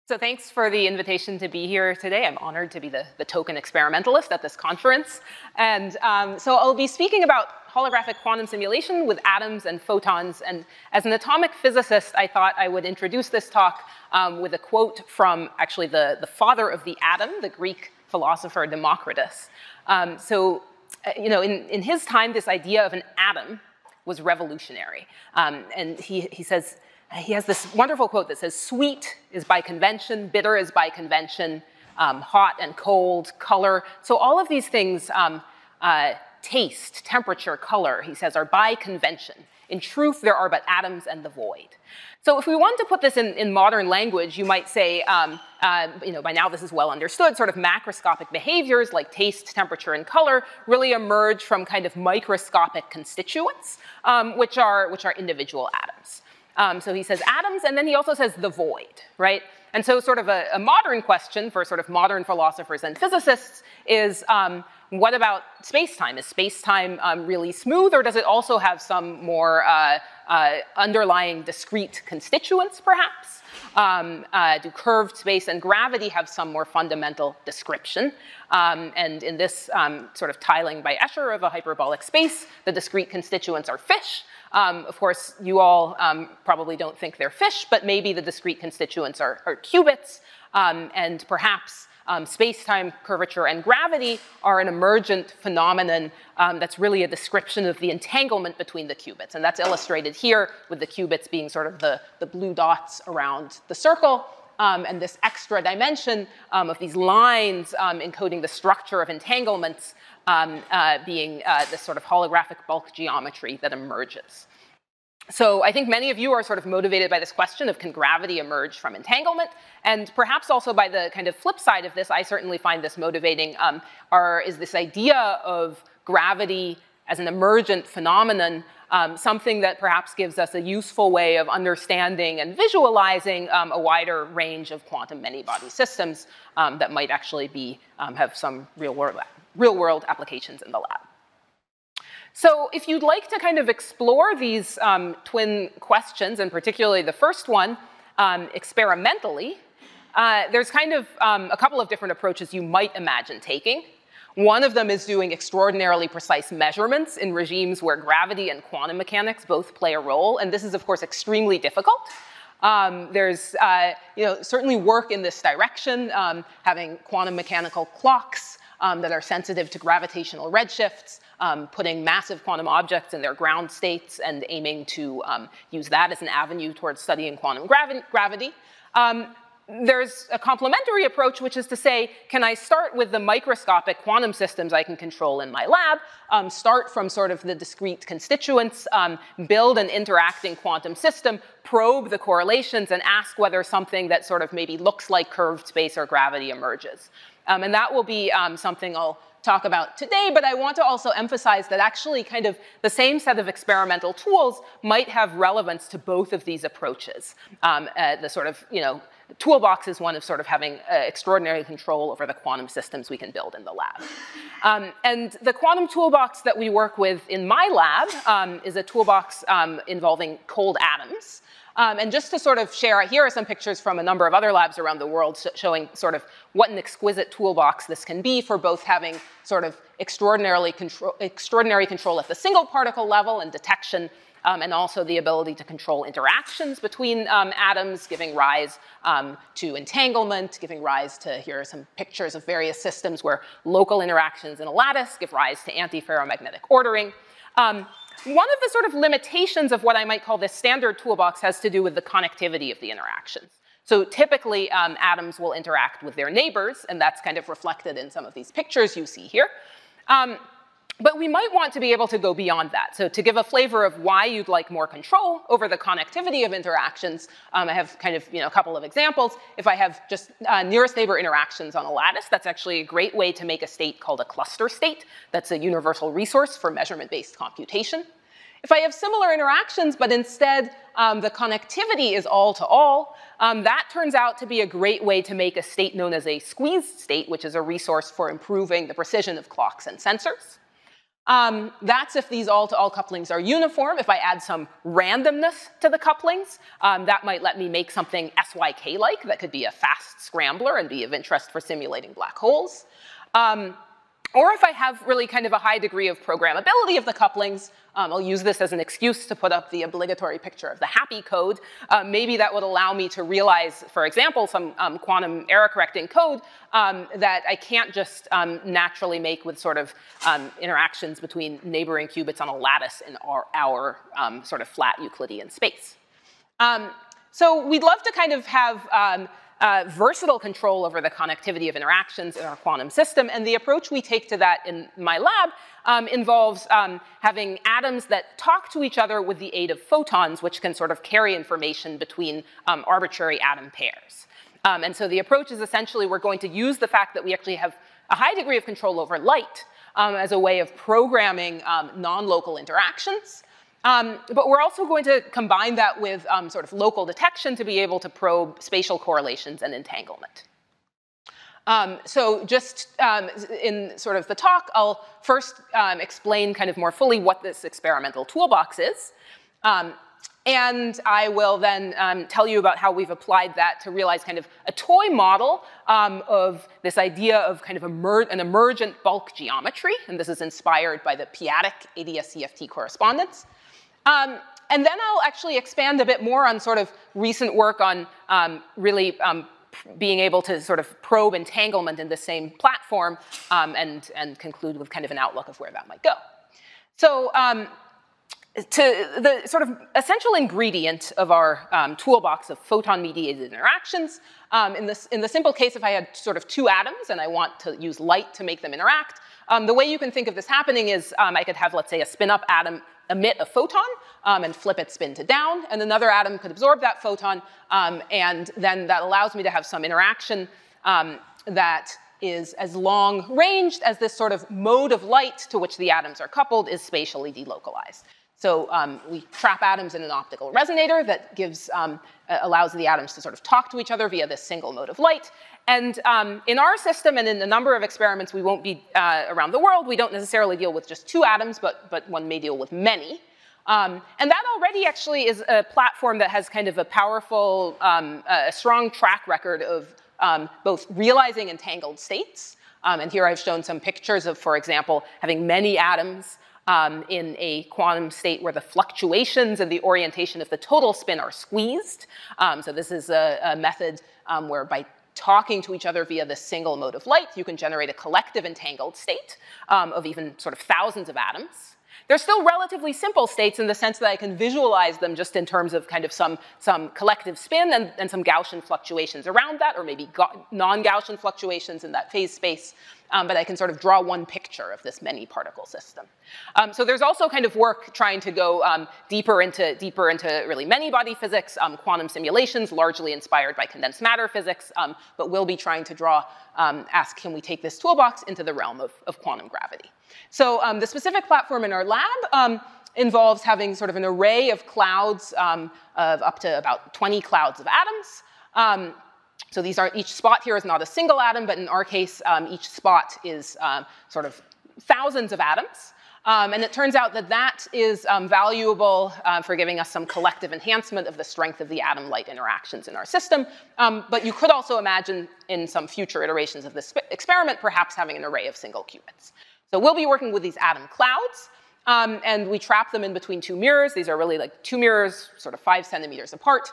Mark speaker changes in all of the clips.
Speaker 1: So thanks for the invitation to be here today. I'm honored to be the token experimentalist at this conference. And so I'll be speaking about holographic quantum simulation with atoms and photons. And as an atomic physicist, I thought I would introduce this talk with a quote from actually the father of the atom, the Greek philosopher Democritus. In his time, this idea of an atom was revolutionary. And he says, he has this wonderful quote that says, "Sweet is by convention, bitter is by convention, hot and cold, color." So all of these things, taste, temperature, color, he says, are by convention. In truth, there are but atoms and the void. So if we want to put this in modern language, you might say, by now this is well understood, sort of macroscopic behaviors like taste, temperature, and color really emerge from kind of microscopic constituents, which are individual atoms. So he says atoms, and then he also says the void, right? And so sort of a modern question for sort of modern philosophers and physicists is, what about space-time? Is space-time really smooth, or does it also have some more underlying discrete constituents, perhaps? Do curved space and gravity have some more fundamental description? And in this sort of tiling by Escher of a hyperbolic space, the discrete constituents are fish. Of course, you all probably don't think they're fish, but maybe the discrete constituents are qubits, and perhaps space-time, curvature, and gravity are an emergent phenomenon that's really a description of the entanglement between the qubits. And that's illustrated here with the qubits being sort of the blue dots around the circle, and this extra dimension of these lines encoding the structure of entanglements being this sort of holographic bulk geometry that emerges. So I think many of you are sort of motivated by this question of, can gravity emerge from entanglement? And perhaps also by the kind of flip side of this, I certainly find this motivating, is this idea of gravity as an emergent phenomenon, something that perhaps gives us a useful way of understanding and visualizing a wider range of quantum many-body systems that might actually have some real-world applications in the lab. So if you'd like to kind of explore these twin questions, and particularly the first one, experimentally, there's kind of a couple of different approaches you might imagine taking. One of them is doing extraordinarily precise measurements in regimes where gravity and quantum mechanics both play a role, and this is, of course, extremely difficult. There's certainly work in this direction, having quantum mechanical clocks that are sensitive to gravitational redshifts, putting massive quantum objects in their ground states and aiming to use that as an avenue towards studying quantum gravity. There's a complementary approach, which is to say, can I start with the microscopic quantum systems I can control in my lab, start from sort of the discrete constituents, build an interacting quantum system, probe the correlations, and ask whether something that sort of maybe looks like curved space or gravity emerges. And that will be something I'll talk about today, but I want to also emphasize that actually kind of the same set of experimental tools might have relevance to both of these approaches. The sort of, toolbox is one of sort of having extraordinary control over the quantum systems we can build in the lab. And the quantum toolbox that we work with in my lab is a toolbox involving cold atoms. And just to sort of share, here are some pictures from a number of other labs around the world showing sort of what an exquisite toolbox this can be for both having sort of extraordinary control at the single particle level and detection, and also the ability to control interactions between atoms, giving rise to entanglement, giving rise to, here are some pictures of various systems where local interactions in a lattice give rise to antiferromagnetic ordering. One of the sort of limitations of what I might call this standard toolbox has to do with the connectivity of the interactions. So typically, atoms will interact with their neighbors, and that's kind of reflected in some of these pictures you see here. But we might want to be able to go beyond that. So to give a flavor of why you'd like more control over the connectivity of interactions, I have kind of a couple of examples. If I have just nearest neighbor interactions on a lattice, that's actually a great way to make a state called a cluster state. That's a universal resource for measurement-based computation. If I have similar interactions, but instead the connectivity is all-to-all, that turns out to be a great way to make a state known as a squeezed state, which is a resource for improving the precision of clocks and sensors. That's if these all-to-all couplings are uniform. If I add some randomness to the couplings, that might let me make something SYK-like that could be a fast scrambler and be of interest for simulating black holes. Or if I have really kind of a high degree of programmability of the couplings, I'll use this as an excuse to put up the obligatory picture of the happy code. Maybe that would allow me to realize, for example, some quantum error correcting code that I can't just naturally make with sort of interactions between neighboring qubits on a lattice in our sort of flat Euclidean space. So we'd love to kind of have versatile control over the connectivity of interactions in our quantum system, and the approach we take to that in my lab involves having atoms that talk to each other with the aid of photons, which can sort of carry information between arbitrary atom pairs. And so the approach is essentially we're going to use the fact that we actually have a high degree of control over light as a way of programming non-local interactions. But we're also going to combine that with sort of local detection to be able to probe spatial correlations and entanglement. So just in sort of the talk, I'll first explain kind of more fully what this experimental toolbox is. And I will then tell you about how we've applied that to realize kind of a toy model of this idea of kind of an emergent bulk geometry. And this is inspired by the p-adic ADS-CFT correspondence. And then I'll actually expand a bit more on sort of recent work on really being able to sort of probe entanglement in the same platform and conclude with kind of an outlook of where that might go. So to the sort of essential ingredient of our toolbox of photon-mediated interactions, in the simple case, if I had sort of two atoms and I want to use light to make them interact, the way you can think of this happening is I could have, let's say, a spin-up atom emit a photon and flip its spin to down, and another atom could absorb that photon, and then that allows me to have some interaction that is as long-ranged as this sort of mode of light to which the atoms are coupled is spatially delocalized. So we trap atoms in an optical resonator that gives, allows the atoms to sort of talk to each other via this single mode of light. And in our system and in a number of experiments we won't be around the world, we don't necessarily deal with just two atoms, but one may deal with many. And that already actually is a platform that has kind of a powerful, a strong track record of both realizing entangled states. And here I've shown some pictures of, for example, having many atoms in a quantum state where the fluctuations and the orientation of the total spin are squeezed. So this is a method where by talking to each other via this single mode of light, you can generate a collective entangled state of even sort of thousands of atoms. They're still relatively simple states in the sense that I can visualize them just in terms of kind of some collective spin and some Gaussian fluctuations around that, or maybe non-Gaussian fluctuations in that phase space. But I can sort of draw one picture of this many particle system. So there's also kind of work trying to go deeper into really many body physics, quantum simulations, largely inspired by condensed matter physics, but we'll be trying to draw, ask, can we take this toolbox into the realm of quantum gravity? So the specific platform in our lab involves having sort of an array of clouds of up to about 20 clouds of atoms. So these are, each spot here is not a single atom, but in our case, each spot is sort of thousands of atoms. And it turns out that that is valuable for giving us some collective enhancement of the strength of the atom-light interactions in our system. But you could also imagine in some future iterations of this experiment, perhaps having an array of single qubits. So we'll be working with these atom clouds. And we trap them in between two mirrors. These are really like two mirrors, sort of 5 centimeters apart.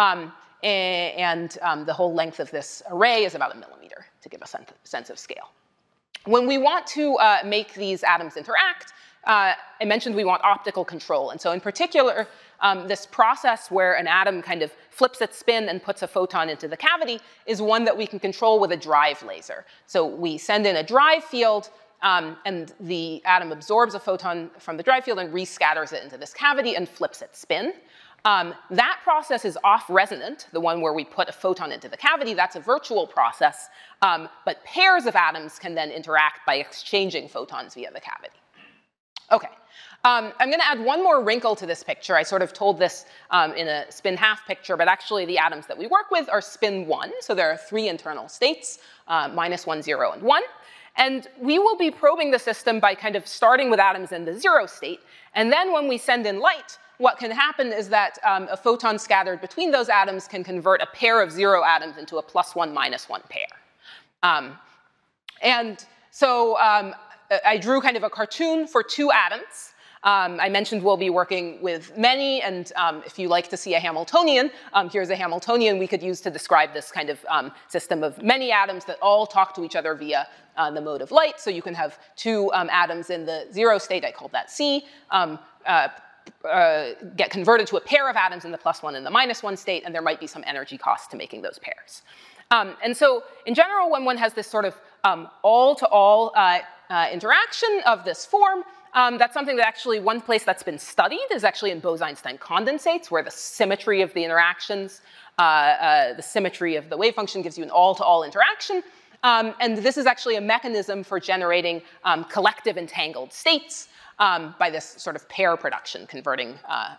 Speaker 1: And the whole length of this array is about 1 millimeter to give a sense of scale. When we want to make these atoms interact, I mentioned we want optical control. And so in particular, this process where an atom kind of flips its spin and puts a photon into the cavity is one that we can control with a drive laser. So we send in a drive field, and the atom absorbs a photon from the drive field and rescatters it into this cavity and flips its spin. That process is off-resonant, the one where we put a photon into the cavity. That's a virtual process, but pairs of atoms can then interact by exchanging photons via the cavity. Okay, I'm going to add one more wrinkle to this picture. I sort of told this in a spin half picture, but actually the atoms that we work with are spin 1. So there are 3 internal states, -1, 0, and 1. And we will be probing the system by kind of starting with atoms in the 0 state. And then when we send in light, what can happen is that a photon scattered between those atoms can convert a pair of 0 atoms into a +1, -1 pair. And so I drew kind of a cartoon for 2 atoms. I mentioned we'll be working with many, and if you like to see a Hamiltonian, here's a Hamiltonian we could use to describe this kind of system of many atoms that all talk to each other via the mode of light. So you can have 2 atoms in the 0 state, I call that C, get converted to a pair of atoms in the +1 and the -1 state, and there might be some energy cost to making those pairs. And so in general, when one has this sort of all-to-all interaction of this form, that's something that actually one place that's been studied is actually in Bose-Einstein condensates, where the symmetry of the interactions, the symmetry of the wave function gives you an all-to-all interaction. And this is actually a mechanism for generating collective entangled states by this sort of pair production, converting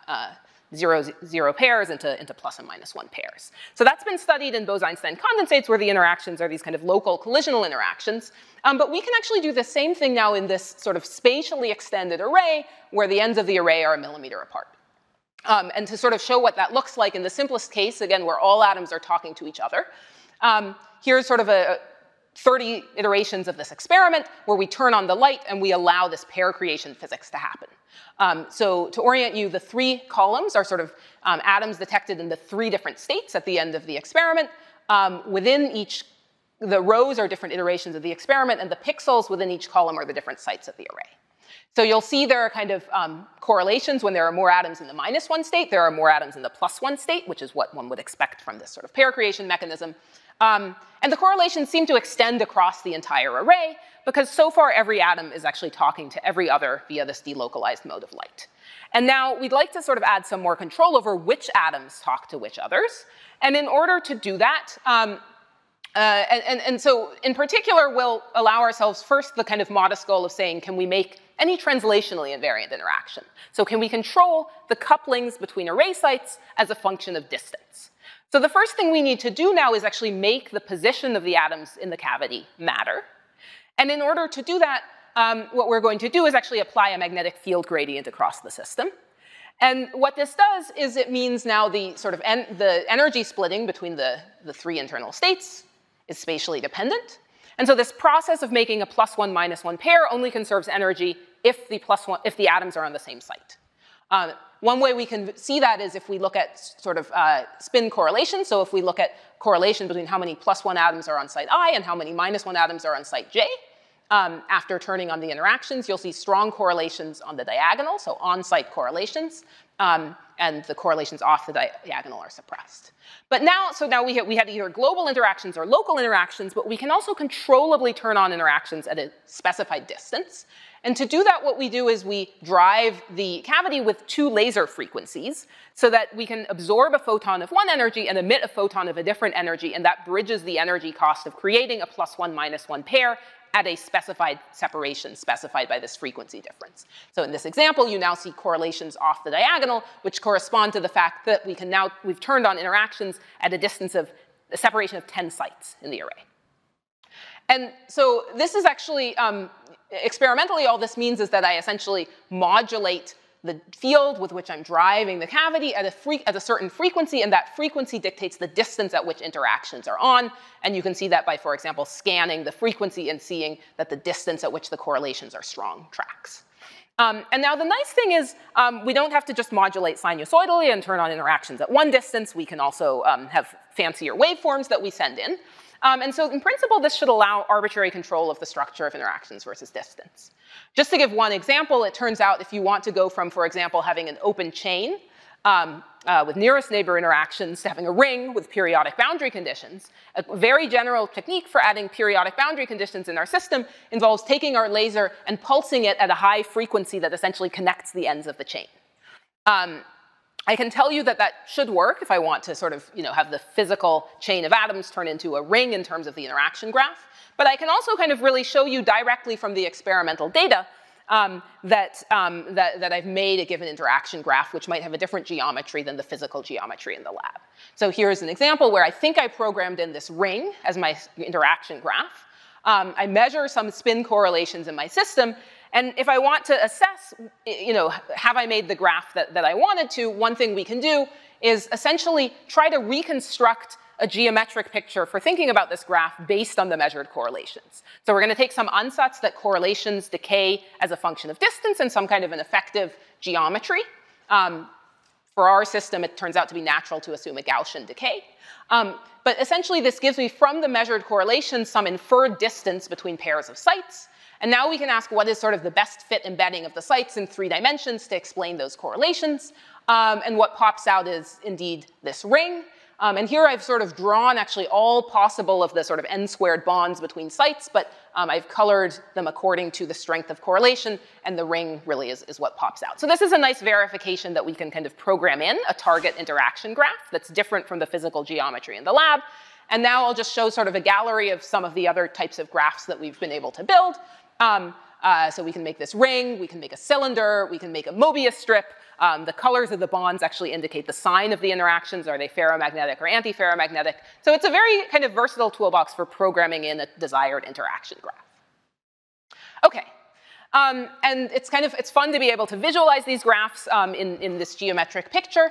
Speaker 1: 0 pairs into plus and -1 pairs. So that's been studied in Bose-Einstein condensates, where the interactions are these kind of local collisional interactions. But we can actually do the same thing now in this sort of spatially extended array, where the ends of the array are a millimeter apart. And to sort of show what that looks like in the simplest case, again, where all atoms are talking to each other, here's sort of 30 iterations of this experiment where we turn on the light and we allow this pair creation physics to happen. So to orient you, the 3 columns are sort of atoms detected in the 3 different states at the end of the experiment. Within each, the rows are different iterations of the experiment, and the pixels within each column are the different sites of the array. So you'll see there are kind of correlations when there are more atoms in the -1 state, there are more atoms in the +1 state, which is what one would expect from this sort of pair creation mechanism. And the correlations seem to extend across the entire array, because so far every atom is actually talking to every other via this delocalized mode of light. And now we'd like to sort of add some more control over which atoms talk to which others. And in order to do that, and so in particular, we'll allow ourselves first the kind of modest goal of saying, can we make any translationally invariant interaction? So can we control the couplings between array sites as a function of distance? So the first thing we need to do now is actually make the position of the atoms in the cavity matter. And in order to do that, what we're going to do is actually apply a magnetic field gradient across the system. And what this does is it means now the sort of the energy splitting between the 3 internal states is spatially dependent. And so this process of making a +1 -1 pair only conserves energy if the atoms are on the same site. One way we can see that is if we look at sort of spin correlation. So if we look at correlation between how many +1 atoms are on site I and how many -1 atoms are on site J, after turning on the interactions, you'll see strong correlations on the diagonal, so on-site correlations, and the correlations off the diagonal are suppressed. But now, so now we had either global interactions or local interactions, but we can also controllably turn on interactions at a specified distance. And to do that, what we do is we drive the cavity with 2 laser frequencies so that we can absorb a photon of one energy and emit a photon of a different energy, and that bridges the energy cost of creating a +1 -1 pair at a specified separation specified by this frequency difference. So in this example, you now see correlations off the diagonal, which correspond to the fact that we've turned on interactions at a distance of a separation of 10 sites in the array. And so this is actually, experimentally, all this means is that I essentially modulate the field with which I'm driving the cavity at a certain frequency, and that frequency dictates the distance at which interactions are on. And you can see that by, for example, scanning the frequency and seeing that the distance at which the correlations are strong tracks. And now the nice thing is we don't have to just modulate sinusoidally and turn on interactions at one distance. We can also have fancier waveforms that we send in. And so in principle, this should allow arbitrary control of the structure of interactions versus distance. Just to give one example, it turns out if you want to go from, for example, having an open chain with nearest neighbor interactions to having a ring with periodic boundary conditions, a very general technique for adding periodic boundary conditions in our system involves taking our laser and pulsing it at a high frequency that essentially connects the ends of the chain. I can tell you that that should work if I want to sort of, have the physical chain of atoms turn into a ring in terms of the interaction graph. But I can also kind of really show you directly from the experimental data that I've made a given interaction graph, which might have a different geometry than the physical geometry in the lab. So here's an example where I think I programmed in this ring as my interaction graph. I measure some spin correlations in my system, and if I want to assess, have I made the graph that I wanted to, one thing we can do is essentially try to reconstruct a geometric picture for thinking about this graph based on the measured correlations. So we're going to take some ansatz that correlations decay as a function of distance and some kind of an effective geometry. For our system, it turns out to be natural to assume a Gaussian decay. But essentially, this gives me, from the measured correlations, some inferred distance between pairs of sites. And now we can ask what is sort of the best fit embedding of the sites in 3 dimensions to explain those correlations. And what pops out is indeed this ring. And here I've sort of drawn actually all possible of the sort of n-squared bonds between sites, but I've colored them according to the strength of correlation, and the ring really is what pops out. So this is a nice verification that we can kind of program in a target interaction graph that's different from the physical geometry in the lab. And now I'll just show sort of a gallery of some of the other types of graphs that we've been able to build. So we can make this ring, we can make a cylinder, we can make a Mobius strip. The colors of the bonds actually indicate the sign of the interactions. Are they ferromagnetic or anti-ferromagnetic? So it's a very kind of versatile toolbox for programming in a desired interaction graph. Okay. And it's fun to be able to visualize these graphs in this geometric picture.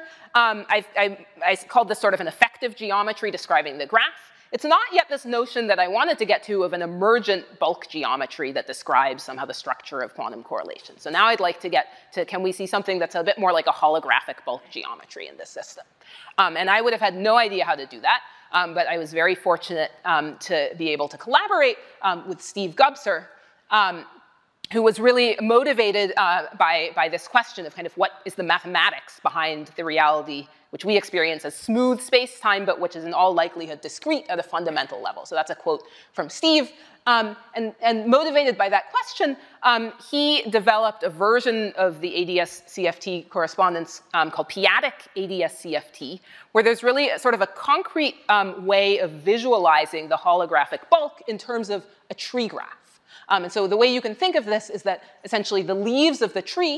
Speaker 1: I called this sort of an effective geometry describing the graph. It's not yet this notion that I wanted to get to of an emergent bulk geometry that describes somehow the structure of quantum correlations. So now I'd like to get to, can we see something that's a bit more like a holographic bulk geometry in this system? And I would have had no idea how to do that, but I was very fortunate to be able to collaborate with Steve Gubser, who was really motivated by this question of kind of what is the mathematics behind the reality which we experience as smooth space-time, but which is in all likelihood discrete at a fundamental level. So that's a quote from Steve. And motivated by that question, he developed a version of the ADS-CFT correspondence called p-adic ADS-CFT, where there's really sort of a concrete way of visualizing the holographic bulk in terms of a tree graph. And so the way you can think of this is that essentially the leaves of the tree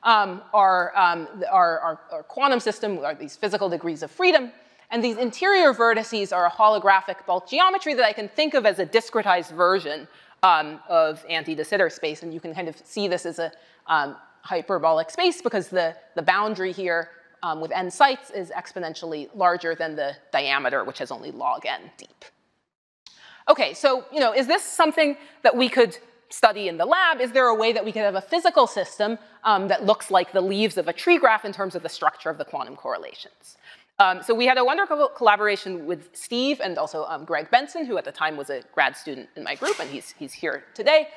Speaker 1: our quantum system, are these physical degrees of freedom, and these interior vertices are a holographic bulk geometry that I can think of as a discretized version of anti-de Sitter space, and you can kind of see this as a hyperbolic space because the boundary here with n sites is exponentially larger than the diameter, which has only log n deep. Okay, so is this something that we could study in the lab? Is there a way that we could have a physical system that looks like the leaves of a tree graph in terms of the structure of the quantum correlations? So we had a wonderful collaboration with Steve and also Greg Benson, who at the time was a grad student in my group, and he's here today,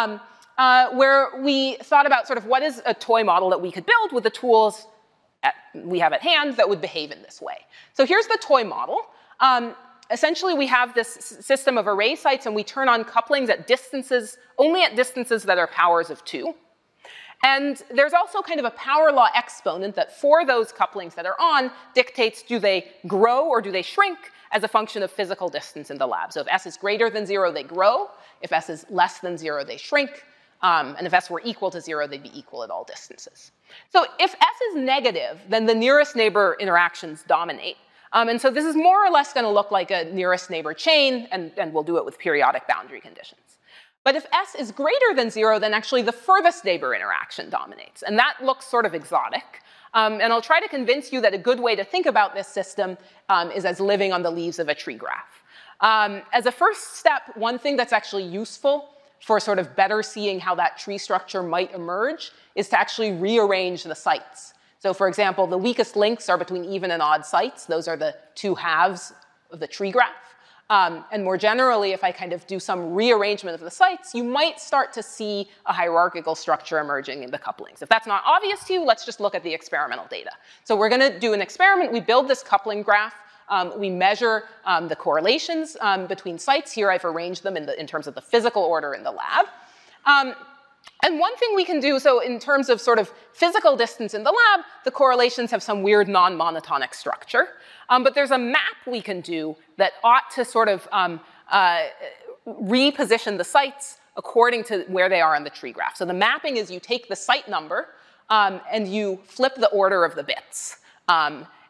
Speaker 1: where we thought about sort of what is a toy model that we could build with the tools we have at hand that would behave in this way. So here's the toy model. Essentially, we have this system of array sites, and we turn on couplings at distances, only at distances that are powers of 2. And there's also kind of a power law exponent that for those couplings that are on dictates do they grow or do they shrink as a function of physical distance in the lab. So if S is greater than 0, they grow. If S is less than 0, they shrink. And if S were equal to 0, they'd be equal at all distances. So if S is negative, then the nearest neighbor interactions dominate. And so this is more or less going to look like a nearest neighbor chain, and we'll do it with periodic boundary conditions. But if S is greater than 0, then actually the furthest neighbor interaction dominates. And that looks sort of exotic. And I'll try to convince you that a good way to think about this system is as living on the leaves of a tree graph. As a first step, one thing that's actually useful for sort of better seeing how that tree structure might emerge is to actually rearrange the sites. So for example, the weakest links are between even and odd sites. Those are the 2 halves of the tree graph. And more generally, if I kind of do some rearrangement of the sites, you might start to see a hierarchical structure emerging in the couplings. If that's not obvious to you, let's just look at the experimental data. So we're going to do an experiment. We build this coupling graph. We measure the correlations between sites. Here I've arranged them in terms of the physical order in the lab. And one thing we can do, so in terms of sort of physical distance in the lab, the correlations have some weird non-monotonic structure. But there's a map we can do that ought to sort of reposition the sites according to where they are in the tree graph. So the mapping is you take the site number and you flip the order of the bits. And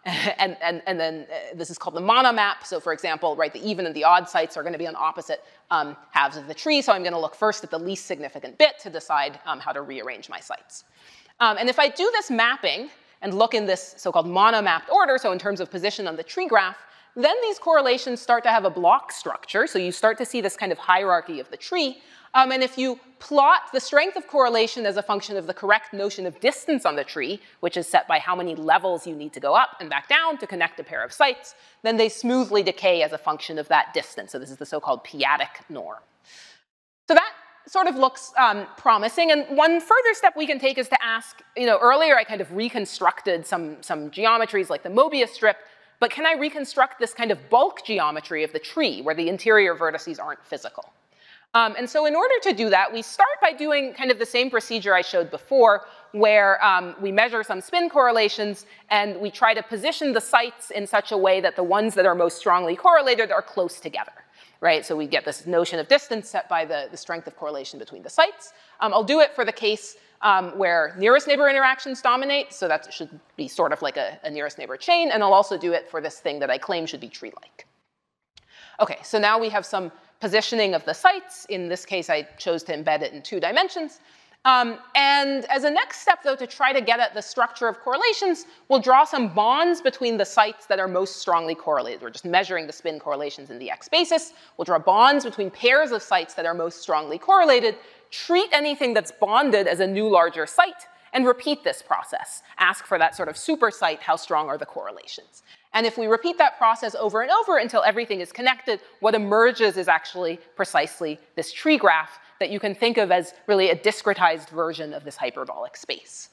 Speaker 1: and then this is called the monomap. So for example, right, the even and the odd sites are going to be on opposite halves of the tree. So I'm going to look first at the least significant bit to decide how to rearrange my sites. And if I do this mapping and look in this so-called monomapped order, so in terms of position on the tree graph, then these correlations start to have a block structure. So you start to see this kind of hierarchy of the tree. And if you plot the strength of correlation as a function of the correct notion of distance on the tree, which is set by how many levels you need to go up and back down to connect a pair of sites, then they smoothly decay as a function of that distance. So this is the so-called p-adic norm. So that sort of looks promising. And one further step we can take is to ask, earlier I kind of reconstructed some geometries like the Mobius strip, but can I reconstruct this kind of bulk geometry of the tree where the interior vertices aren't physical? And so in order to do that, we start by doing kind of the same procedure I showed before, where we measure some spin correlations and we try to position the sites in such a way that the ones that are most strongly correlated are close together, right? So we get this notion of distance set by the strength of correlation between the sites. I'll do it for the case where nearest neighbor interactions dominate, so that should be sort of like a nearest neighbor chain, and I'll also do it for this thing that I claim should be tree-like. Okay, so now we have some positioning of the sites. In this case, I chose to embed it in 2 dimensions. And as a next step, though, to try to get at the structure of correlations, we'll draw some bonds between the sites that are most strongly correlated. We're just measuring the spin correlations in the X basis. We'll draw bonds between pairs of sites that are most strongly correlated, treat anything that's bonded as a new larger site, and repeat this process. Ask for that sort of supersite, how strong are the correlations? And if we repeat that process over and over until everything is connected, what emerges is actually precisely this tree graph that you can think of as really a discretized version of this hyperbolic space.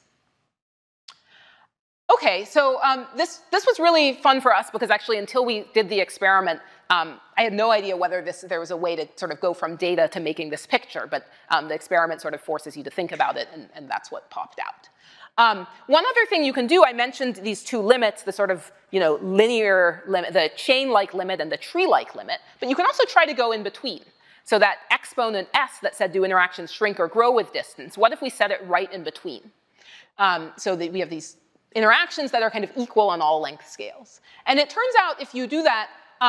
Speaker 1: Okay, so this was really fun for us because actually until we did the experiment, I had no idea whether there was a way to sort of go from data to making this picture, but the experiment sort of forces you to think about it, and that's what popped out. One other thing you can do, I mentioned these 2 limits, the sort of linear limit, the chain-like limit and the tree-like limit, but you can also try to go in between. So that exponent s that said do interactions shrink or grow with distance, what if we set it right in between? So that we have these interactions that are kind of equal on all length scales. And it turns out if you do that,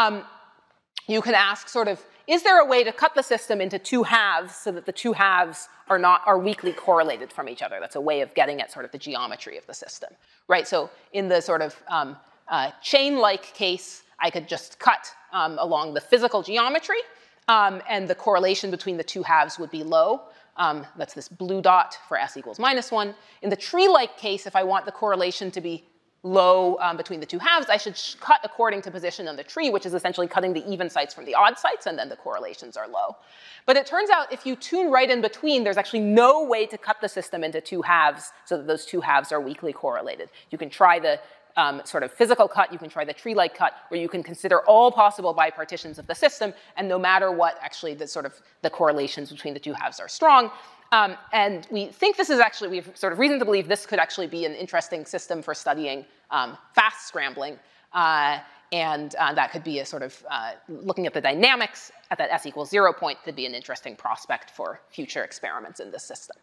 Speaker 1: you can ask sort of, is there a way to cut the system into 2 halves so that the 2 halves are weakly correlated from each other? That's a way of getting at sort of the geometry of the system, right? So in the sort of chain-like case, I could just cut along the physical geometry, and the correlation between the 2 halves would be low. That's this blue dot for s equals -1. In the tree-like case, if I want the correlation to be low between the 2 halves, I should cut according to position on the tree, which is essentially cutting the even sites from the odd sites, and then the correlations are low. But it turns out if you tune right in between, there's actually no way to cut the system into 2 halves so that those 2 halves are weakly correlated. You can try the sort of physical cut, you can try the tree-like cut, where you can consider all possible bipartitions of the system, and no matter what, actually the correlations between the 2 halves are strong. And we think this is actually, we have sort of reason to believe this could actually be an interesting system for studying fast scrambling. And that could be a sort of, looking at the dynamics at that s equals 0 point could be an interesting prospect for future experiments in this system.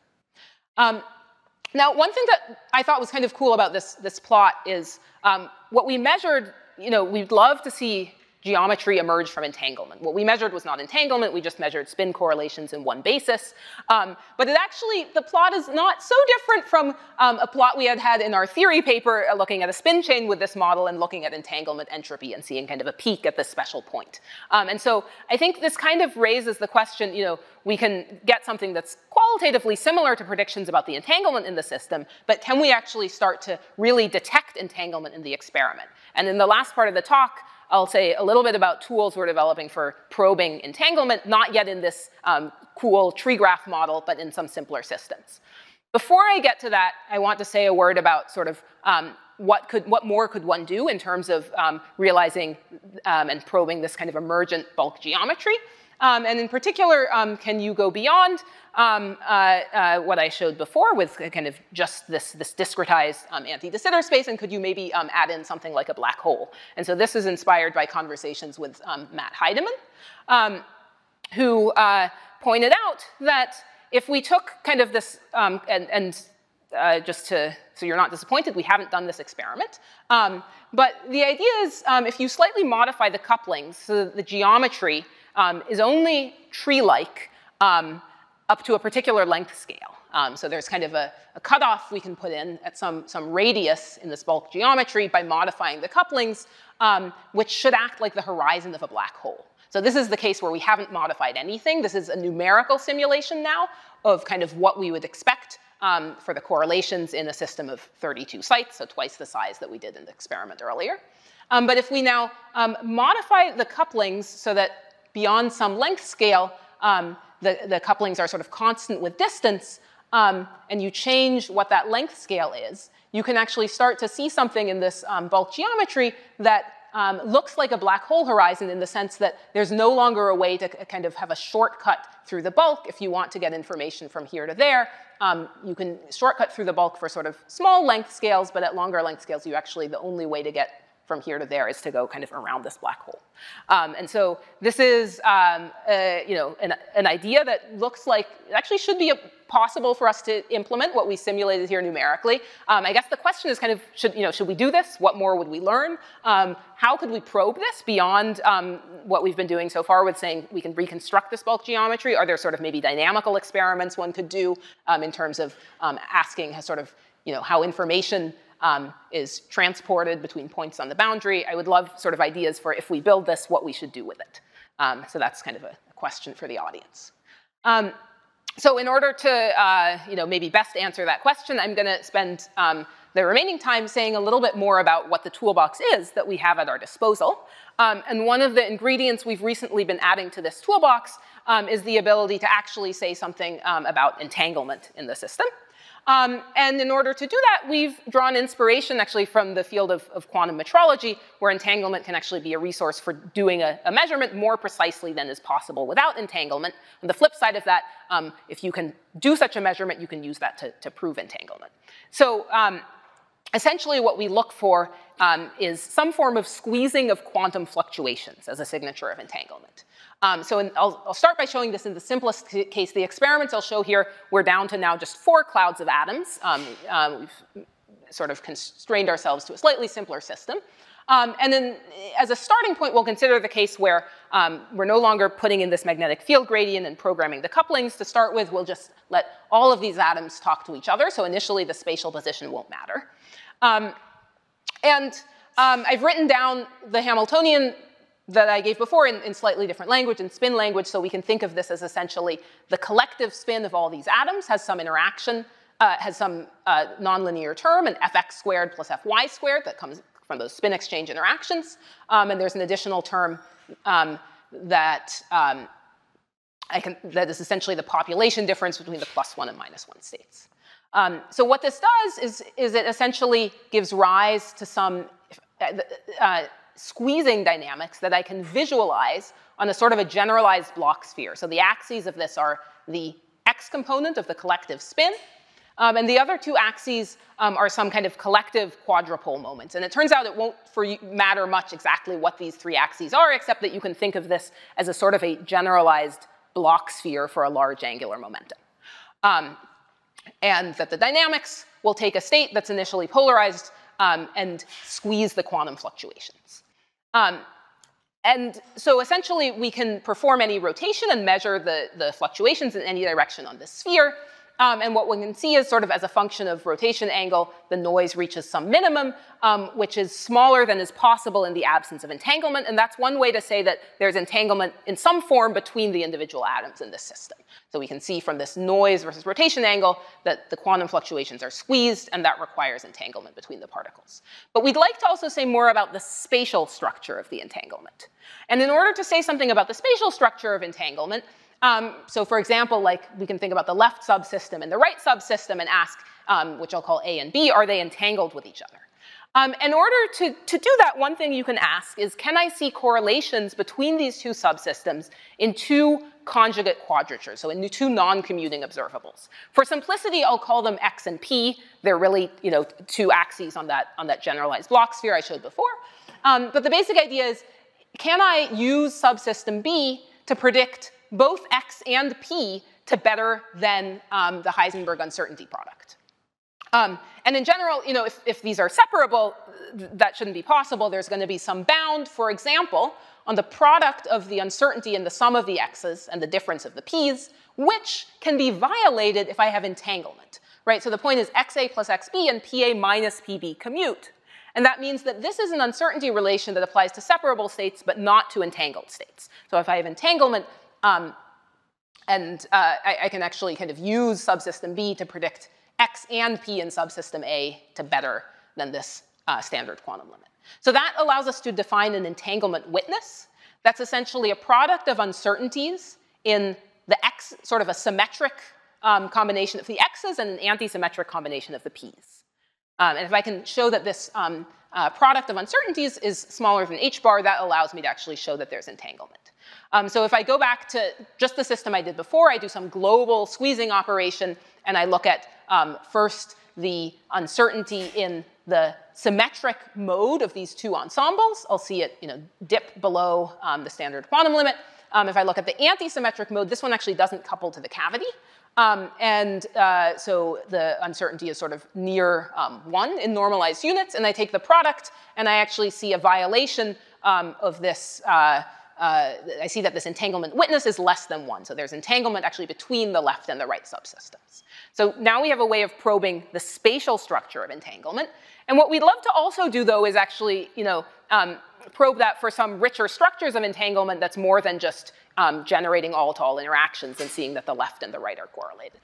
Speaker 1: Now, one thing that I thought was kind of cool about this plot is what we measured, we'd love to see geometry emerge from entanglement. What we measured was not entanglement, we just measured spin correlations in one basis. But it actually, the plot is not so different from a plot we had in our theory paper looking at a spin chain with this model and looking at entanglement entropy and seeing kind of a peak at this special point. And so I think this kind of raises the question, we can get something that's qualitatively similar to predictions about the entanglement in the system, but can we actually start to really detect entanglement in the experiment? And in the last part of the talk, I'll say a little bit about tools we're developing for probing entanglement, not yet in this cool tree graph model, but in some simpler systems. Before I get to that, I want to say a word about sort of what more could one do in terms of realizing and probing this kind of emergent bulk geometry. And in particular, can you go beyond what I showed before with kind of just this discretized anti-de Sitter space, and could you maybe add in something like a black hole? And so this is inspired by conversations with Matt Heidemann, who pointed out that if we took kind of this, and so you're not disappointed, we haven't done this experiment. But the idea is if you slightly modify the couplings so that the geometry is only tree-like up to a particular length scale. So there's kind of a cutoff we can put in at some radius in this bulk geometry by modifying the couplings, which should act like the horizon of a black hole. So this is the case where we haven't modified anything. This is a numerical simulation now of kind of what we would expect for the correlations in a system of 32 sites, so twice the size that we did in the experiment earlier. But if we now modify the couplings so that beyond some length scale, the couplings are sort of constant with distance, and you change what that length scale is, you can actually start to see something in this bulk geometry that looks like a black hole horizon in the sense that there's no longer a way to kind of have a shortcut through the bulk if you want to get information from here to there. You can shortcut through the bulk for sort of small length scales, but at longer length scales, you actually, the only way to get from here to there is to go kind of around this black hole. And so this is an idea that looks like it actually should be possible for us to implement what we simulated here numerically. I guess the question is kind of, should we do this? What more would we learn? How could we probe this beyond what we've been doing so far with saying we can reconstruct this bulk geometry? Are there sort of maybe dynamical experiments one could do in terms of asking sort of, how information is transported between points on the boundary? I would love sort of ideas for if we build this, what we should do with it. So that's kind of a question for the audience. So in order to maybe best answer that question, I'm going to spend the remaining time saying a little bit more about what the toolbox is that we have at our disposal. And one of the ingredients we've recently been adding to this toolbox is the ability to actually say something about entanglement in the system. And in order to do that, we've drawn inspiration actually from the field of quantum metrology, where entanglement can actually be a resource for doing a measurement more precisely than is possible without entanglement. On the flip side of that, if you can do such a measurement, you can use that to prove entanglement. So essentially what we look for is some form of squeezing of quantum fluctuations as a signature of entanglement. I'll start by showing this in the simplest case. The experiments I'll show here, we're down to now just 4 clouds of atoms. We've sort of constrained ourselves to a slightly simpler system. And then as a starting point, we'll consider the case where we're no longer putting in this magnetic field gradient and programming the couplings. To start with, we'll just let all of these atoms talk to each other. So initially, the spatial position won't matter. I've written down the Hamiltonian that I gave before in slightly different language, in spin language, so we can think of this as essentially the collective spin of all these atoms has some interaction, has some nonlinear term, an fx squared plus fy squared that comes from those spin exchange interactions. And there's an additional term that is essentially the population difference between the +1 and -1 states. So what this does is it essentially gives rise to some squeezing dynamics that I can visualize on a sort of a generalized block sphere. So the axes of this are the x component of the collective spin, and the other 2 axes are some kind of collective quadrupole moments. And it turns out it won't matter much exactly what these 3 axes are, except that you can think of this as a sort of a generalized block sphere for a large angular momentum. And that the dynamics will take a state that's initially polarized and squeeze the quantum fluctuations. And so essentially, we can perform any rotation and measure the fluctuations in any direction on this sphere. And what we can see is sort of as a function of rotation angle, the noise reaches some minimum, which is smaller than is possible in the absence of entanglement. And that's one way to say that there's entanglement in some form between the individual atoms in this system. So we can see from this noise versus rotation angle that the quantum fluctuations are squeezed, and that requires entanglement between the particles. But we'd like to also say more about the spatial structure of the entanglement. And in order to say something about the spatial structure of entanglement, so for example, like we can think about the left subsystem and the right subsystem and ask, which I'll call A and B, are they entangled with each other? In order to do that, one thing you can ask is, can I see correlations between these 2 subsystems in 2 conjugate quadratures, so in 2 non-commuting observables? For simplicity, I'll call them X and P. They're really 2 axes on that generalized block sphere I showed before. But the basic idea is, can I use subsystem B to predict both X and P to better than the Heisenberg uncertainty product? And in general, you know, if these are separable, that shouldn't be possible. There's going to be some bound, for example, on the product of the uncertainty in the sum of the x's and the difference of the p's, which can be violated if I have entanglement, right? So the point is xa plus xb and pa minus pb commute. And that means that this is an uncertainty relation that applies to separable states, but not to entangled states. So if I have entanglement, I can actually kind of use subsystem B to predict x and p in subsystem A to better than this standard quantum limit. So that allows us to define an entanglement witness. That's essentially a product of uncertainties in the x, sort of a symmetric combination of the x's and an anti-symmetric combination of the p's. And if I can show that this product of uncertainties is smaller than h bar, that allows me to actually show that there's entanglement. So if I go back to just the system I did before, I do some global squeezing operation, and I look at first the uncertainty in the symmetric mode of these two ensembles. I'll see it, you know, dip below the standard quantum limit. If I look at the anti-symmetric mode, this one actually doesn't couple to the cavity. So the uncertainty is sort of near 1 in normalized units, and I take the product, and I actually see a violation of this. I see that this entanglement witness is less than 1. So there's entanglement actually between the left and the right subsystems. So now we have a way of probing the spatial structure of entanglement. And what we'd love to also do, though, is actually, you know, probe that for some richer structures of entanglement that's more than just generating all-to-all interactions and seeing that the left and the right are correlated.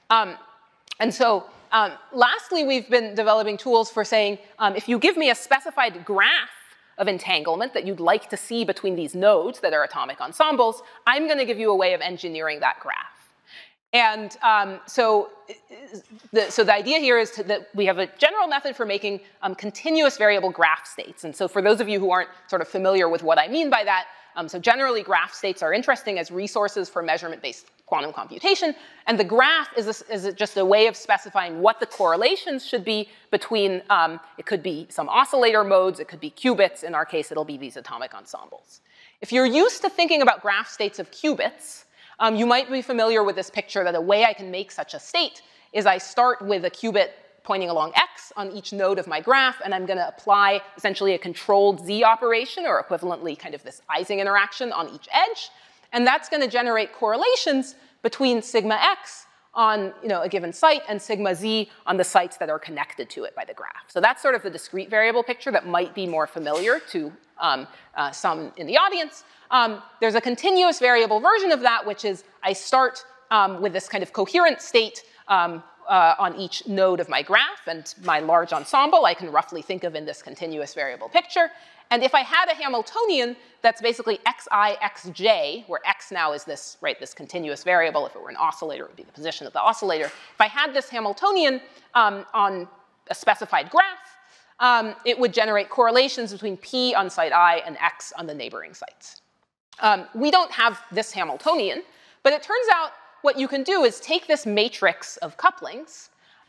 Speaker 1: Lastly, we've been developing tools for saying, if you give me a specified graph of entanglement that you'd like to see between these nodes that are atomic ensembles, I'm going to give you a way of engineering that graph. And so the idea here is that we have a general method for making continuous variable graph states. And so for those of you who aren't sort of familiar with what I mean by that, so generally graph states are interesting as resources for measurement-based quantum computation. And the graph is just a way of specifying what the correlations should be between, it could be some oscillator modes, it could be qubits. In our case, it'll be these atomic ensembles. If you're used to thinking about graph states of qubits, you might be familiar with this picture that a way I can make such a state is I start with a qubit pointing along x on each node of my graph, and I'm going to apply essentially a controlled z operation, or equivalently kind of this Ising interaction on each edge. And that's going to generate correlations between sigma x on, you know, a given site and sigma z on the sites that are connected to it by the graph. So that's sort of the discrete variable picture that might be more familiar to some in the audience. There's a continuous variable version of that, which is I start with this kind of coherent state on each node of my graph, and my large ensemble I can roughly think of in this continuous variable picture. And if I had a Hamiltonian that's basically xi, xj, where x now is this, right, this continuous variable. If it were an oscillator, it would be the position of the oscillator. If I had this Hamiltonian on a specified graph, it would generate correlations between p on site I and x on the neighboring sites. We don't have this Hamiltonian, but it turns out what you can do is take this matrix of couplings,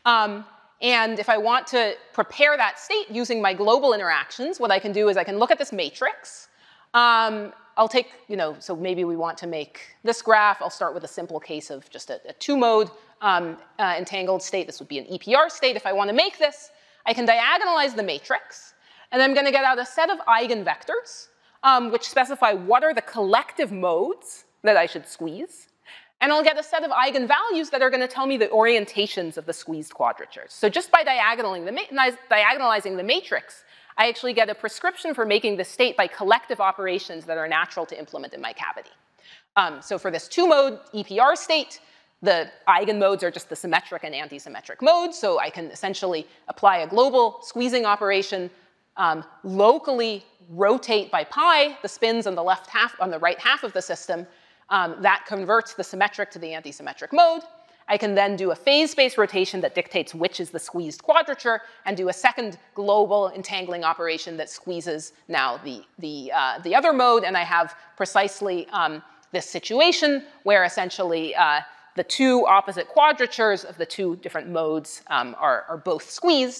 Speaker 1: and if I want to prepare that state using my global interactions, what I can do is I can look at this matrix. I'll take, you know, so maybe we want to make this graph. I'll start with a simple case of just a two-mode entangled state. This would be an EPR state. If I want to make this, I can diagonalize the matrix, and I'm going to get out a set of eigenvectors, which specify what are the collective modes that I should squeeze. And I'll get a set of eigenvalues that are going to tell me the orientations of the squeezed quadratures. So just by diagonalizing the matrix, I actually get a prescription for making the state by collective operations that are natural to implement in my cavity. So for this two-mode EPR state, the eigenmodes are just the symmetric and anti-symmetric modes. So I can essentially apply a global squeezing operation, locally rotate by pi the spins on the left half, on the right half of the system. That converts the symmetric to the anti-symmetric mode. I can then do a phase space rotation that dictates which is the squeezed quadrature, and do a second global entangling operation that squeezes now the other mode. And I have precisely this situation where essentially the two opposite quadratures of the two different modes are both squeezed.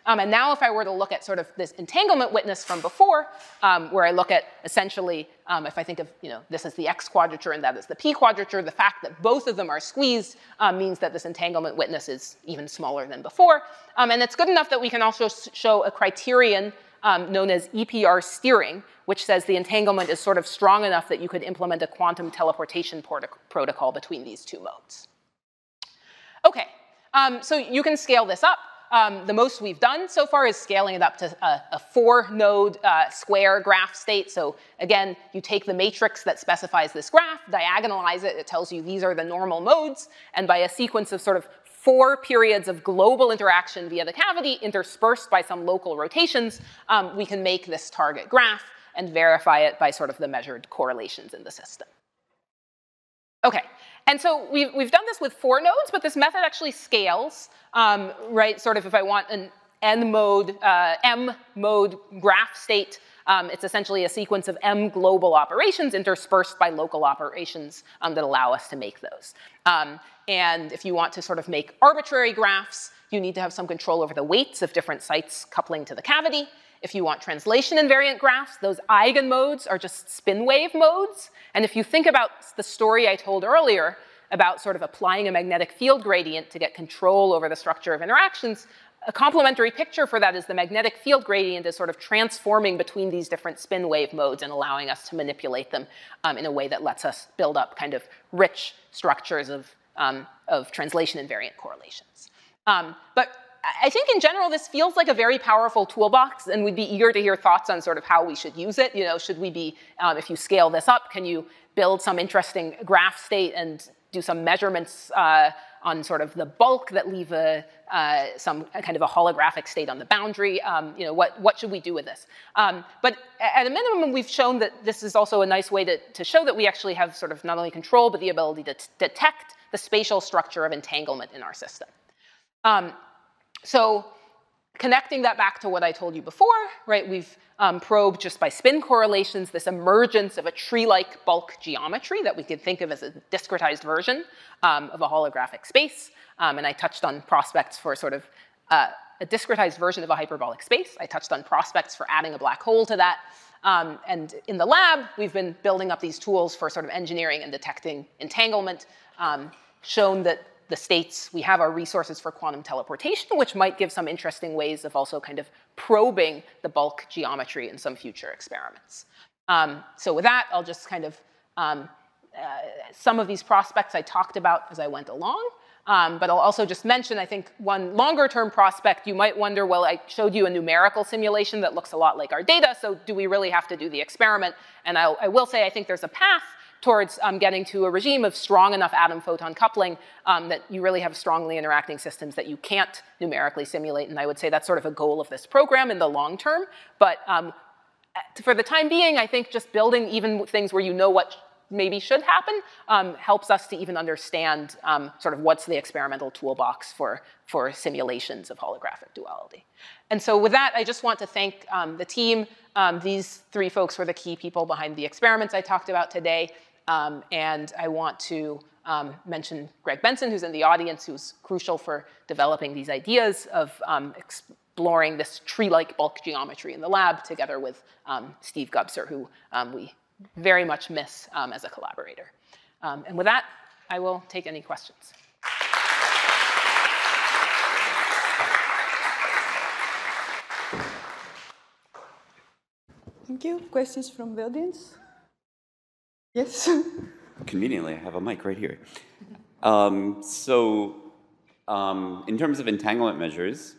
Speaker 1: And now if I were to look at sort of this entanglement witness from before, where I look at essentially, if I think of, this is the X quadrature and that is the P quadrature, the fact that both of them are squeezed means that this entanglement witness is even smaller than before. And it's good enough that we can also show a criterion known as EPR steering, which says the entanglement is sort of strong enough that you could implement a quantum teleportation protocol between these two modes. Okay, so you can scale this up. The most we've done so far is scaling it up to a 4-node square graph state. So again, you take the matrix that specifies this graph, diagonalize it, it tells you these are the normal modes, and by a sequence of sort of 4 periods of global interaction via the cavity interspersed by some local rotations, we can make this target graph and verify it by sort of the measured correlations in the system. Okay, and so we've done this with 4 nodes, but this method actually scales, right? Sort of if I want an M-mode graph state, it's essentially a sequence of M global operations interspersed by local operations that allow us to make those. And if you want to sort of make arbitrary graphs, you need to have some control over the weights of different sites coupling to the cavity. If you want translation invariant graphs, those eigenmodes are just spin wave modes. And if you think about the story I told earlier about sort of applying a magnetic field gradient to get control over the structure of interactions, a complementary picture for that is the magnetic field gradient is sort of transforming between these different spin wave modes and allowing us to manipulate them in a way that lets us build up kind of rich structures of translation invariant correlations. But I think in general, this feels like a very powerful toolbox, and we'd be eager to hear thoughts on sort of how we should use it. Should we be, if you scale this up, can you build some interesting graph state and do some measurements on sort of the bulk that leave some kind of a holographic state on the boundary? What should we do with this? But at a minimum, we've shown that this is also a nice way to show that we actually have sort of not only control, but the ability to detect the spatial structure of entanglement in our system. So connecting that back to what I told you before, right, we've probed just by spin correlations this emergence of a tree-like bulk geometry that we could think of as a discretized version of a holographic space. And I touched on prospects for sort of a discretized version of a hyperbolic space. I touched on prospects for adding a black hole to that. And in the lab, we've been building up these tools for sort of engineering and detecting entanglement, shown that the states, we have our resources for quantum teleportation, which might give some interesting ways of also kind of probing the bulk geometry in some future experiments. So with that, I'll just kind of, some of these prospects I talked about as I went along, but I'll also just mention, I think, one longer term prospect. You might wonder, well, I showed you a numerical simulation that looks a lot like our data, so do we really have to do the experiment? And I will say, I think there's a path towards getting to a regime of strong enough atom-photon coupling that you really have strongly interacting systems that you can't numerically simulate. And I would say that's sort of a goal of this program in the long term. But for the time being, I think just building even things where you know what maybe should happen helps us to even understand sort of what's the experimental toolbox for simulations of holographic duality. And so with that, I just want to thank the team. These 3 folks were the key people behind the experiments I talked about today. And I want to mention Greg Benson, who's in the audience, who's crucial for developing these ideas of exploring this tree-like bulk geometry in the lab, together with Steve Gubser, who we very much miss as a collaborator. And with that, I will take any questions.
Speaker 2: Thank you. Questions from the audience? Yes?
Speaker 3: Conveniently, I have a mic right here. In terms of entanglement measures,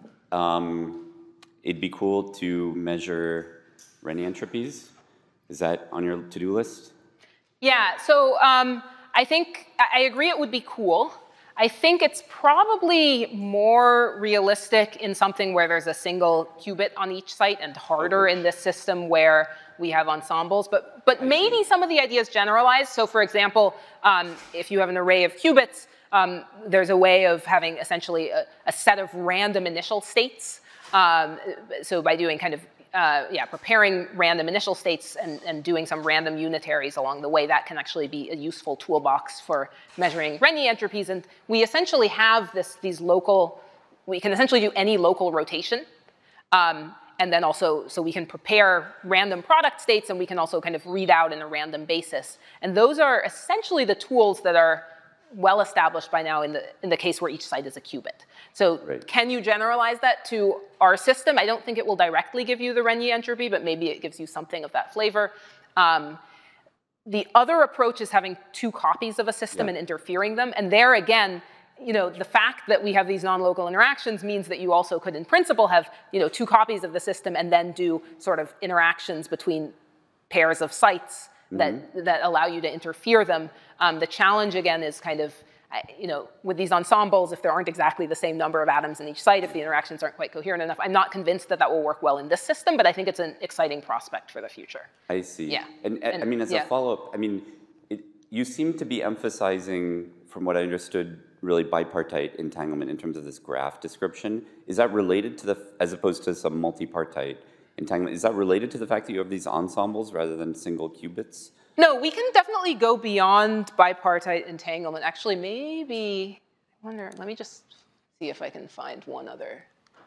Speaker 3: it'd be cool to measure Renyi entropies. Is that on your to-do list?
Speaker 1: Yeah, so I think I agree it would be cool. I think it's probably more realistic in something where there's a single qubit on each site and harder in this system where we have ensembles. But maybe some of the ideas generalize. So for example, if you have an array of qubits, there's a way of having essentially a set of random initial states. So by doing kind of preparing random initial states and doing some random unitaries along the way, that can actually be a useful toolbox for measuring Renyi entropies. And we essentially have these local we can essentially do any local rotation. And then also, so we can prepare random product states, and we can also kind of read out in a random basis. And those are essentially the tools that are well established by now in the case where each site is a qubit. So can you generalize that to our system? I don't think it will directly give you the Rényi entropy, but maybe it gives you something of that flavor. The other approach is having two copies of a system and interfering them. And there again, the fact that we have these non-local interactions means that you also could, in principle, have two copies of the system and then do sort of interactions between pairs of sites that allow you to interfere them. The challenge, again, is kind of, with these ensembles, if there aren't exactly the same number of atoms in each site, if the interactions aren't quite coherent enough, I'm not convinced that that will work well in this system, but I think it's an exciting prospect for the future.
Speaker 3: I see.
Speaker 1: Yeah.
Speaker 3: And I mean, as a follow-up, I mean, you seem to be emphasizing, from what I understood, really bipartite entanglement in terms of this graph description. Is that related to as opposed to some multipartite entanglement, is that related to the fact that you have these ensembles rather than single qubits?
Speaker 1: No, we can definitely go beyond bipartite entanglement. Actually, maybe, I wonder, let me just see if I can find one other.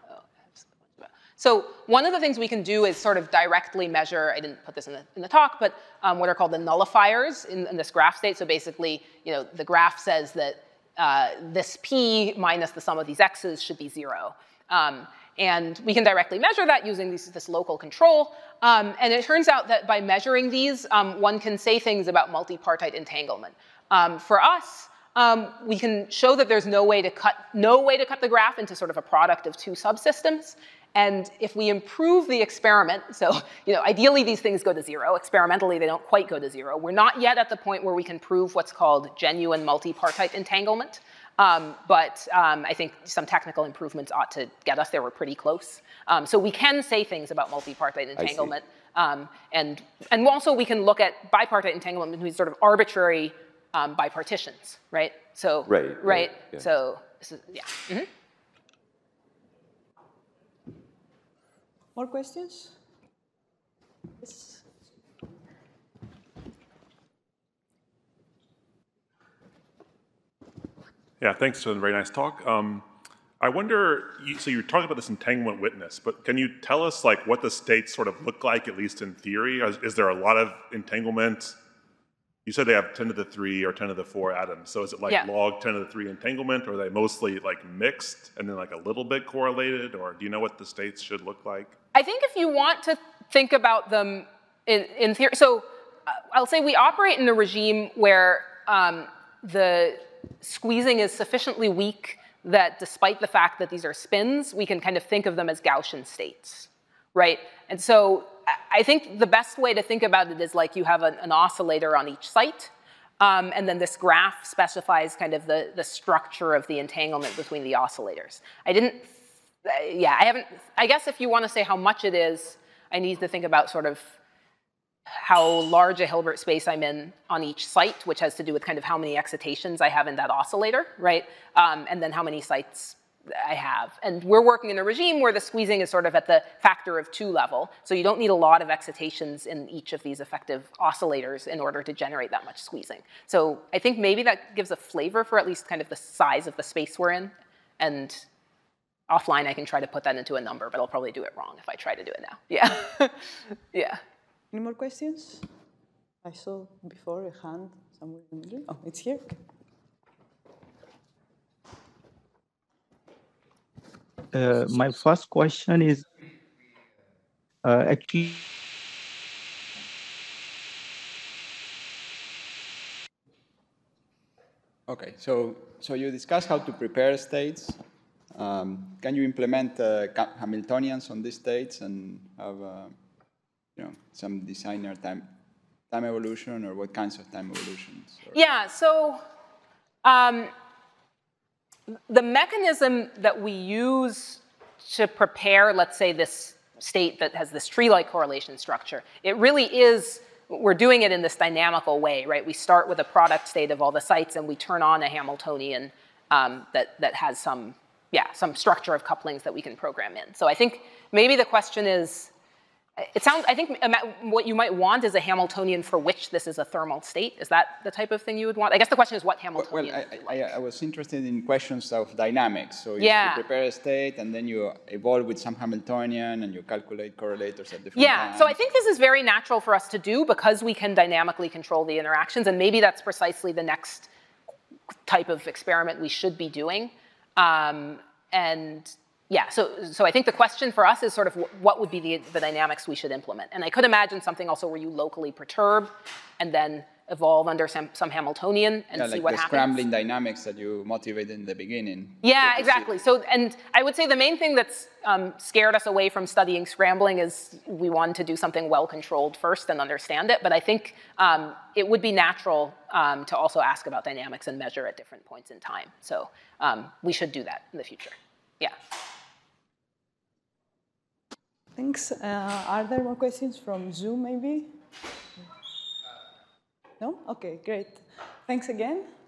Speaker 1: So one of the things we can do is sort of directly measure, I didn't put this in the talk, but what are called the nullifiers in this graph state. So basically, the graph says that this p minus the sum of these x's should be 0. And we can directly measure that using this local control. And it turns out that by measuring these, one can say things about multipartite entanglement. For us, we can show that there's no way to cut the graph into sort of a product of two subsystems. And if we improve the experiment, so ideally these things go to 0. Experimentally, they don't quite go to 0. We're not yet at the point where we can prove what's called genuine multipartite entanglement. But I think some technical improvements ought to get us there. We're pretty close. So we can say things about multipartite entanglement. And also we can look at bipartite entanglement between sort of arbitrary bipartitions, right? So, right. Yeah. So, this is, yeah. Mm-hmm.
Speaker 2: More questions? Yes.
Speaker 4: Yeah, thanks for the very nice talk. I wonder, so you're talking about this entanglement witness, but can you tell us what the states sort of look like, at least in theory? Is there a lot of entanglement? You said they have 10 to the 3 or 10 to the 4 atoms. So is it log 10 to the 3 entanglement, or are they mostly mixed and then a little bit correlated? Or do you know what the states should look like?
Speaker 1: I think if you want to think about them in theory, so I'll say we operate in a regime where the squeezing is sufficiently weak that despite the fact that these are spins, we can kind of think of them as Gaussian states, right? And so I think the best way to think about it is you have an oscillator on each site, and then this graph specifies kind of the structure of the entanglement between the oscillators. I guess if you want to say how much it is, I need to think about sort of how large a Hilbert space I'm in on each site, which has to do with kind of how many excitations I have in that oscillator, right? And then how many sites I have. And we're working in a regime where the squeezing is sort of at the factor of 2 level. So you don't need a lot of excitations in each of these effective oscillators in order to generate that much squeezing. So I think maybe that gives a flavor for at least kind of the size of the space we're in. And offline, I can try to put that into a number, but I'll probably do it wrong if I try to do it now. Yeah. Yeah.
Speaker 2: Any more questions? I saw before a hand somewhere in the middle. Oh, it's here.
Speaker 5: My first question is actually
Speaker 6: okay. So you discussed how to prepare states. Can you implement Hamiltonians on these states and have some designer time evolution, or what kinds of time evolutions?
Speaker 1: Yeah, so the mechanism that we use to prepare, let's say, this state that has this tree-like correlation structure, it really is, we're doing it in this dynamical way, right? We start with a product state of all the sites, and we turn on a Hamiltonian that has some structure of couplings that we can program in. So I think maybe the question is, It sounds, I think what you might want is a Hamiltonian for which this is a thermal state. Is that the type of thing you would want? I guess the question is what Hamiltonian
Speaker 6: Well,
Speaker 1: would you like?
Speaker 6: I was interested in questions of dynamics. So
Speaker 1: Yeah.
Speaker 6: you prepare a state, and then you evolve with some Hamiltonian, and you calculate correlators at different
Speaker 1: Yeah,
Speaker 6: times.
Speaker 1: so I think this is very natural for us to do because we can dynamically control the interactions, and maybe that's precisely the next type of experiment we should be doing. And yeah, so I think the question for us is sort of what would be the dynamics we should implement. And I could imagine something also where you locally perturb and then evolve under some Hamiltonian and see
Speaker 6: like
Speaker 1: what
Speaker 6: the
Speaker 1: happens.
Speaker 6: scrambling dynamics that you motivated in the beginning.
Speaker 1: Yeah, exactly. So, and I would say the main thing that's scared us away from studying scrambling is we wanted to do something well-controlled first and understand it. But I think it would be natural to also ask about dynamics and measure at different points in time. So we should do that in the future. Yeah.
Speaker 2: Thanks. Are there more questions from Zoom, maybe? No? OK, great. Thanks again.